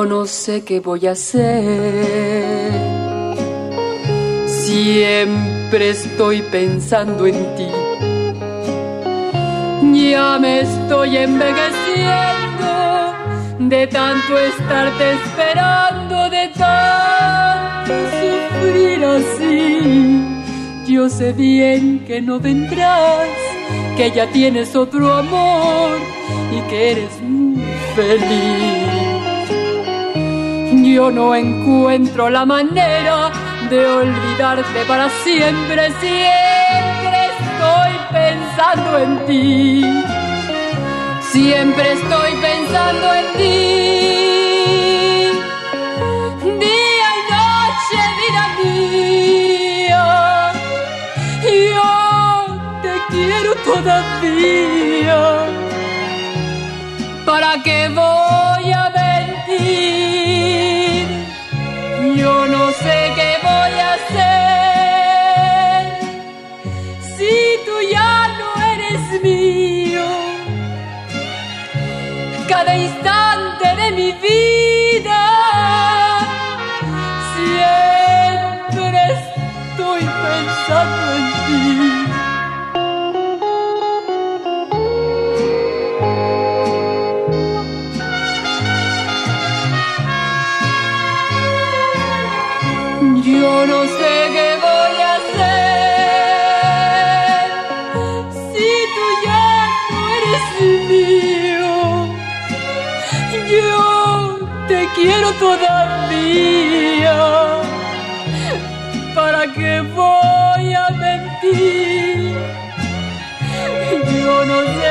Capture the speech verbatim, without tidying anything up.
no sé qué voy a hacer. Siempre estoy pensando en ti. Ya me estoy envejeciendo de tanto estarte esperando, de tanto sufrir así. Yo sé bien que no vendrás, que ya tienes otro amor y que eres muy feliz. Yo no encuentro la manera de olvidarte para siempre. Siempre estoy pensando en ti. Siempre estoy pensando en ti. Día y noche, vida mía. Yo te quiero todavía. ¿Para qué voy a mentir? Yo no sé qué voy a hacer si tú ya no eres mío. Cada instante de mi vida siempre estoy pensando en ti. Yo no sé qué voy a hacer si tú ya no eres mío. Yo te quiero todavía. ¿Para qué voy a mentir? Yo no sé